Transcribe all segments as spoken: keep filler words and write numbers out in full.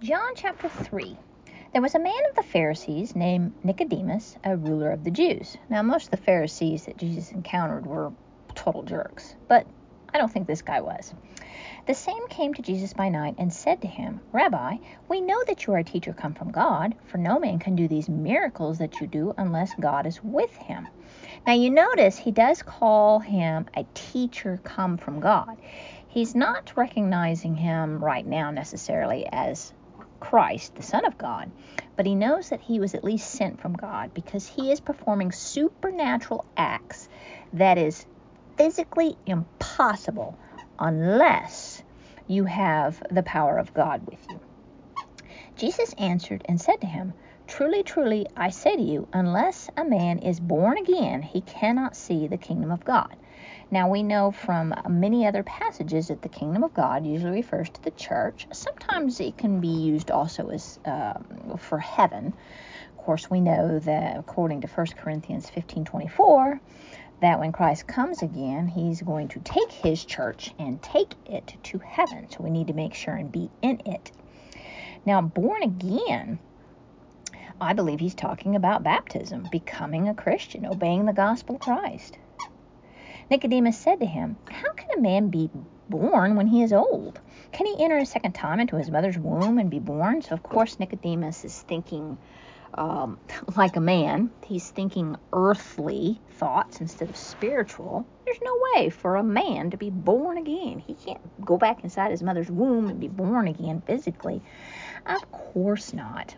John chapter three. There was a man of the Pharisees named Nicodemus, a ruler of the Jews. Now, most of the Pharisees that Jesus encountered were total jerks, but I don't think this guy was. The same came to Jesus by night and said to him, Rabbi, we know that you are a teacher come from God, for no man can do these miracles that you do unless God is with him. Now, you notice he does call him a teacher come from God. He's not recognizing him right now necessarily as Christ, the Son of God, but he knows that he was at least sent from God because he is performing supernatural acts that is physically impossible unless you have the power of God with you. Jesus answered and said to him, Truly, truly, I say to you, unless a man is born again, he cannot see the kingdom of God. Now, we know from many other passages that the kingdom of God usually refers to the church. Sometimes it can be used also as uh, for heaven. Of course, we know that according to First Corinthians fifteen twenty-four, that when Christ comes again, he's going to take his church and take it to heaven. So we need to make sure and be in it. Now, born again, I believe he's talking about baptism, becoming a Christian, obeying the gospel of Christ. Nicodemus said to him, How can a man be born when he is old? Can he enter a second time into his mother's womb and be born? So, of course, Nicodemus is thinking um, like a man. He's thinking earthly thoughts instead of spiritual. There's no way for a man to be born again. He can't go back inside his mother's womb and be born again physically. Of course not.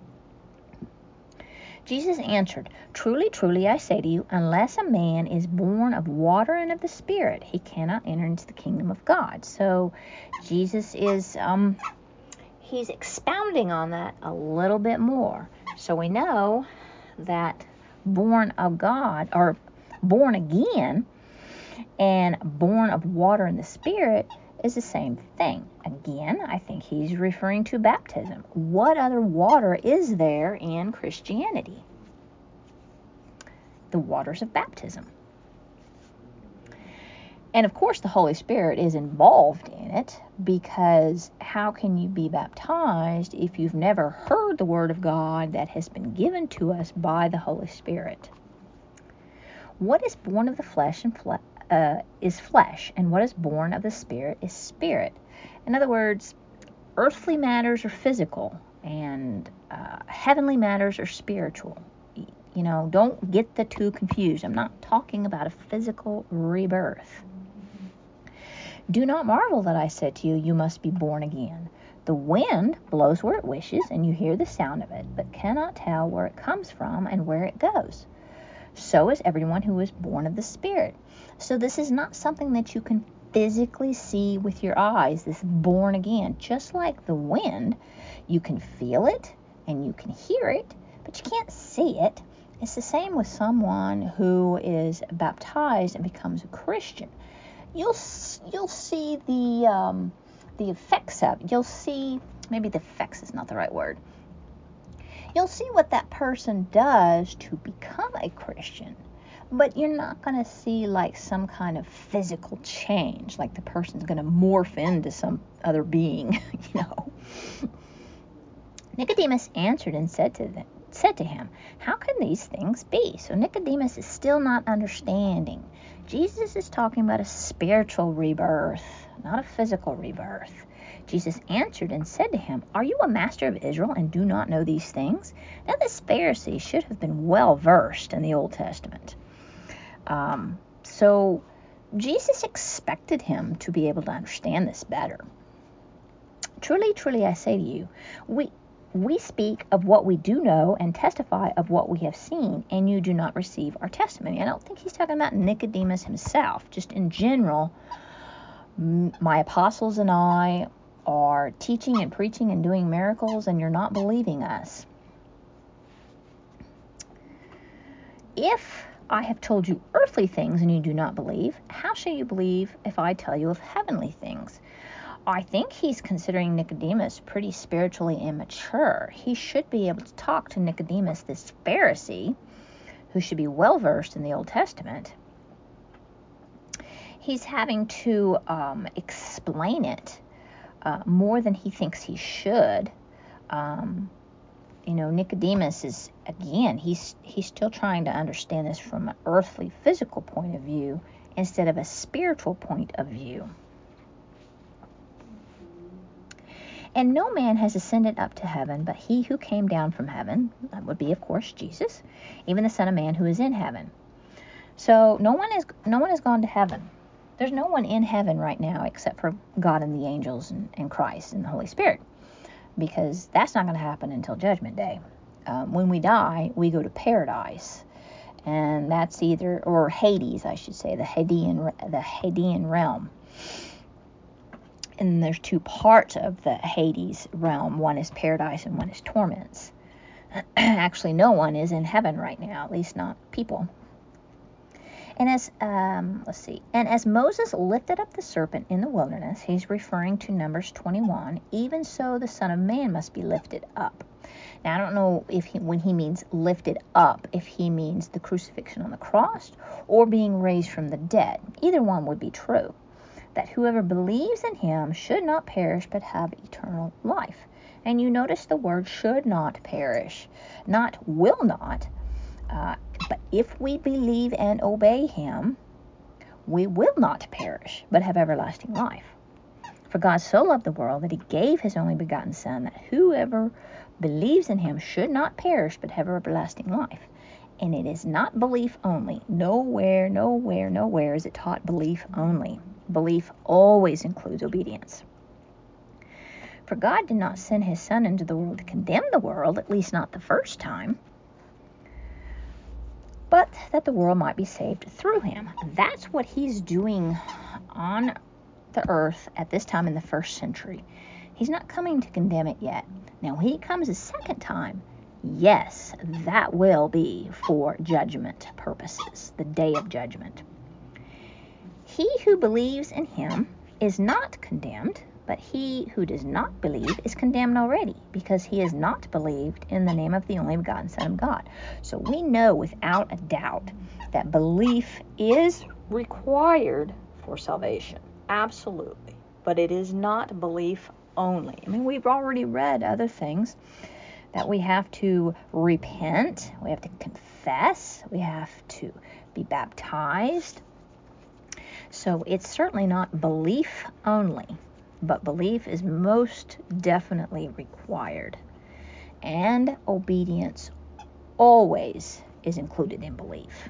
Jesus answered, Truly, truly, I say to you, unless a man is born of water and of the Spirit, he cannot enter into the kingdom of God. So Jesus is, um, he's expounding on that a little bit more. So we know that born of God, or born again, and born of water and the Spirit is the same thing. Again, I think he's referring to baptism. What other water is there in Christianity? The waters of baptism. And of course, the Holy Spirit is involved in it, because how can you be baptized if you've never heard the Word of God that has been given to us by the Holy Spirit? What is born of the flesh and flesh? Uh, is flesh, and what is born of the Spirit is spirit. In other words, earthly matters are physical, and uh, heavenly matters are spiritual. You know, don't get the two confused. I'm not talking about a physical rebirth. Do not marvel that I said to you, you must be born again. The wind blows where it wishes, and you hear the sound of it, but cannot tell where it comes from and where it goes. So is everyone who is born of the Spirit. So this is not something that you can physically see with your eyes, this born again. Just like the wind, you can feel it and you can hear it, but you can't see it. It's the same with someone who is baptized and becomes a Christian. You'll you'll see the um, the effects of it. You'll see, maybe the effects is not the right word. You'll see what that person does to become a Christian, but you're not going to see like some kind of physical change, like the person's going to morph into some other being, you know. Nicodemus answered and said to them, said to him, How can these things be? So Nicodemus is still not understanding. Jesus is talking about a spiritual rebirth, not a physical rebirth. Jesus answered and said to him, Are you a master of Israel and do not know these things? Now this Pharisee should have been well versed in the Old Testament. Um, so Jesus expected him to be able to understand this better. Truly, truly, I say to you, we we speak of what we do know and testify of what we have seen, and you do not receive our testimony. I don't think he's talking about Nicodemus himself. Just in general, my apostles and I are teaching and preaching and doing miracles, and you're not believing us. If I have told you earthly things and you do not believe, how shall you believe if I tell you of heavenly things? I think he's considering Nicodemus pretty spiritually immature. He should be able to talk to Nicodemus, this Pharisee, who should be well versed in the Old Testament. He's having to um, explain it Uh, more than he thinks he should, Um, you know, Nicodemus is, again, he's he's still trying to understand this from an earthly, physical point of view instead of a spiritual point of view. And no man has ascended up to heaven, but he who came down from heaven, that would be, of course, Jesus, even the Son of Man who is in heaven. So no one is no one has gone to heaven. There's no one in heaven right now except for God and the angels and, and Christ and the Holy Spirit, because that's not going to happen until Judgment Day. Um, when we die, we go to paradise, and that's either, or Hades, I should say, the Hadean, the Hadean realm. And there's two parts of the Hades realm. One is paradise and one is torments. Actually, no one is in heaven right now, at least not people. And as, um, let's see, and as Moses lifted up the serpent in the wilderness, he's referring to Numbers twenty-one, even so the Son of Man must be lifted up. Now, I don't know if he, when he means lifted up, if he means the crucifixion on the cross or being raised from the dead. Either one would be true. That whoever believes in him should not perish but have eternal life. And you notice the word should not perish, not will not. Uh, but if we believe and obey him, we will not perish, but have everlasting life. For God so loved the world that he gave his only begotten Son, that whoever believes in him should not perish, but have everlasting life. And it is not belief only. Nowhere, nowhere, nowhere is it taught belief only. Belief always includes obedience. For God did not send his Son into the world to condemn the world, at least not the first time, but that the world might be saved through him. That's what he's doing on the earth at this time in the first century. He's not coming to condemn it yet. Now, when he comes a second time, yes, that will be for judgment purposes, the day of judgment. He who believes in him is not condemned, but he who does not believe is condemned already, because he has not believed in the name of the only begotten Son of God. So we know without a doubt that belief is required for salvation. Absolutely. But it is not belief only. I mean, we've already read other things, that we have to repent, we have to confess, we have to be baptized. So it's certainly not belief only. But belief is most definitely required. And obedience always is included in belief.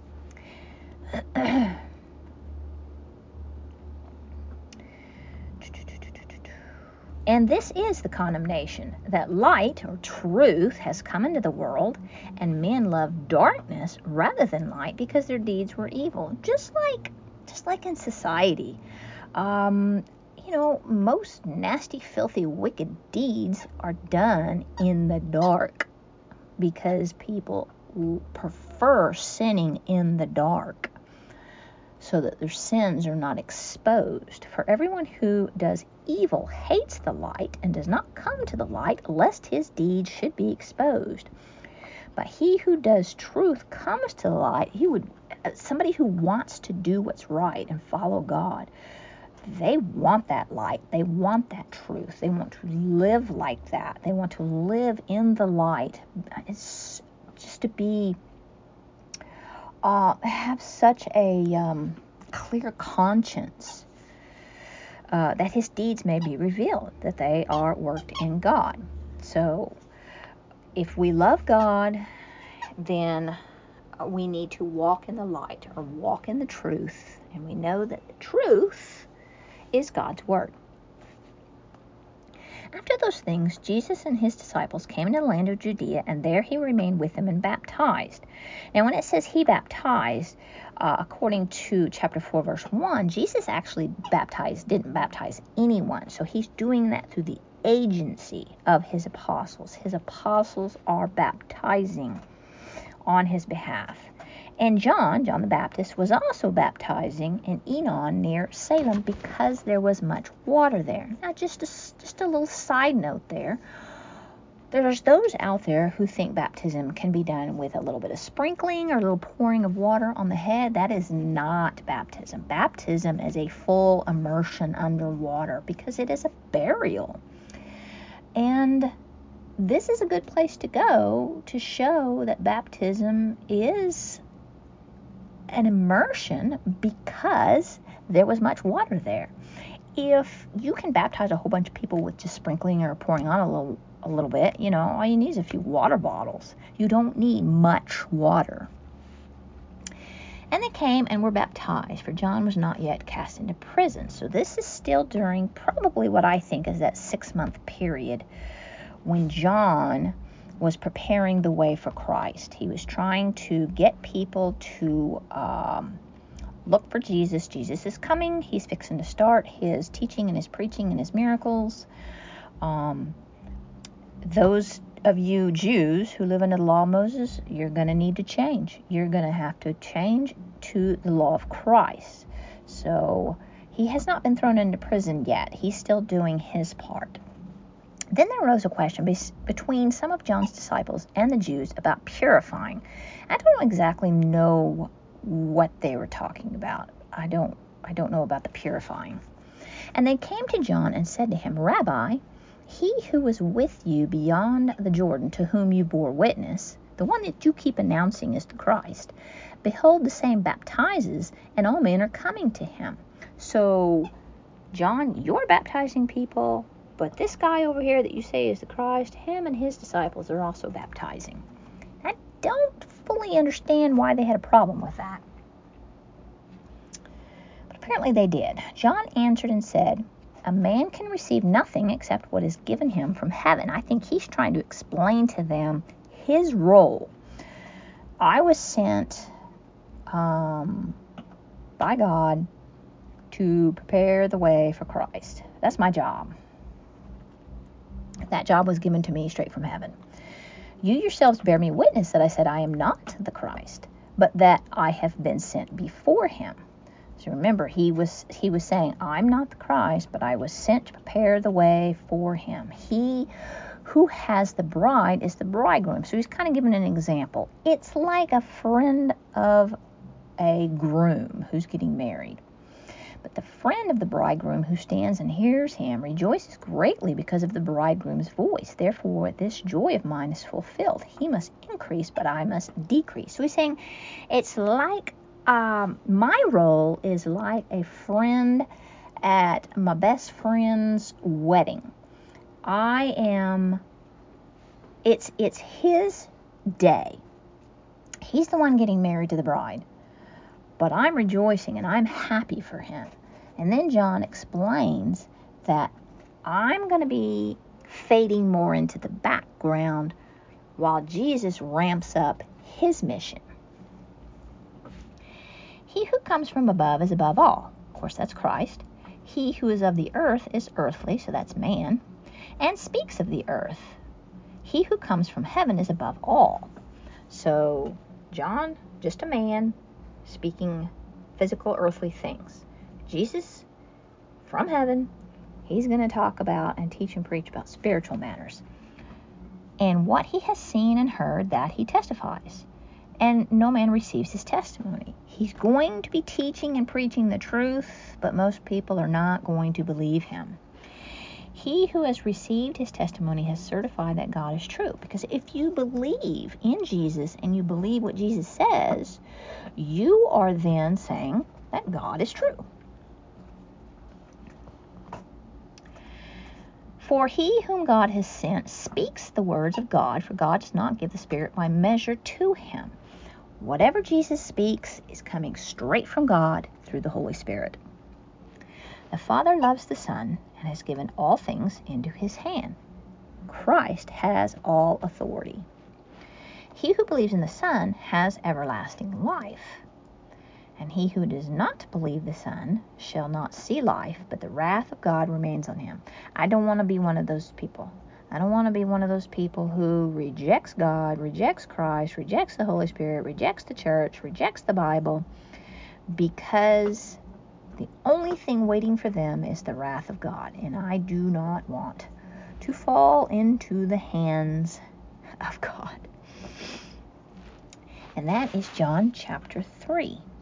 And this is the condemnation, that light or truth has come into the world, and men love darkness rather than light because their deeds were evil. Just like, just like in society. Um... You know, most nasty, filthy, wicked deeds are done in the dark because people prefer sinning in the dark so that their sins are not exposed. For everyone who does evil hates the light and does not come to the light lest his deeds should be exposed. But he who does truth comes to the light. He would, somebody who wants to do what's right and follow God, they want that light. They want that truth. They want to live like that. They want to live in the light. It's just to be, uh, have such a um, clear conscience uh, that his deeds may be revealed, that they are worked in God. So if we love God, then we need to walk in the light or walk in the truth. And we know that the truth is God's word. After those things, Jesus and his disciples came into the land of Judea, and there he remained with them and baptized. Now, when it says he baptized, uh, according to chapter four, verse one, Jesus actually baptized, didn't baptize anyone. So he's doing that through the agency of his apostles. His apostles are baptizing on his behalf. And John, John the Baptist, was also baptizing in Enon near Salem because there was much water there. Now, just a, just a little side note there. There's those out there who think baptism can be done with a little bit of sprinkling or a little pouring of water on the head. That is not baptism. Baptism is a full immersion under water because it is a burial. And this is a good place to go to show that baptism is an immersion because there was much water there. If you can baptize a whole bunch of people with just sprinkling or pouring on a little a little bit, you know, all you need is a few water bottles. You don't need much water. And they came and were baptized, for John was not yet cast into prison. So this is still during probably what I think is that six-month period when John was preparing the way for Christ. He was trying to get people to um, look for Jesus. Jesus is coming. He's fixing to start his teaching and his preaching and his miracles. Um, those of you Jews who live under the law of Moses, you're going to need to change. You're going to have to change to the law of Christ. So he has not been thrown into prison yet. He's still doing his part. Then there arose a question be- between some of John's disciples and the Jews about purifying. I don't exactly know what they were talking about. I don't I don't know about the purifying. And they came to John and said to him, Rabbi, he who was with you beyond the Jordan, to whom you bore witness, the one that you keep announcing is the Christ, behold, the same baptizes, and all men are coming to him. So, John, you're baptizing people, but this guy over here that you say is the Christ, him and his disciples are also baptizing. I don't fully understand why they had a problem with that. But apparently they did. John answered and said, a man can receive nothing except what is given him from heaven. I think he's trying to explain to them his role. I was sent um, by God to prepare the way for Christ. That's my job. That job was given to me straight from heaven. You yourselves bear me witness that I said I am not the Christ, but that I have been sent before him. So remember, he was he was saying, I'm not the Christ, but I was sent to prepare the way for him. He who has the bride is the bridegroom. So he's kind of giving an example. It's like a friend of a groom who's getting married. But the friend of the bridegroom who stands and hears him rejoices greatly because of the bridegroom's voice. Therefore, this joy of mine is fulfilled. He must increase, but I must decrease. So he's saying it's like Um, my role is like a friend at my best friend's wedding. I am, it's, it's his day. He's the one getting married to the bride. But I'm rejoicing and I'm happy for him. And then John explains that I'm going to be fading more into the background while Jesus ramps up his mission. He who comes from above is above all. Of course, that's Christ. He who is of the earth is earthly, so that's man, and speaks of the earth. He who comes from heaven is above all. So, John, just a man, speaking physical, earthly things. Jesus, from heaven, he's going to talk about and teach and preach about spiritual matters. And what he has seen and heard, that he testifies. And no man receives his testimony. He's going to be teaching and preaching the truth, but most people are not going to believe him. He who has received his testimony has certified that God is true. Because if you believe in Jesus and you believe what Jesus says, you are then saying that God is true. For he whom God has sent speaks the words of God, for God does not give the Spirit by measure to him. Whatever Jesus speaks is coming straight from God through the Holy Spirit. The Father loves the Son and has given all things into his hand. Christ has all authority. He who believes in the Son has everlasting life. And he who does not believe the Son shall not see life, but the wrath of God remains on him. I don't want to be one of those people. I don't want to be one of those people who rejects God, rejects Christ, rejects the Holy Spirit, rejects the church, rejects the Bible, because the only thing waiting for them is the wrath of God. And I do not want to fall into the hands of God. And that is John chapter three.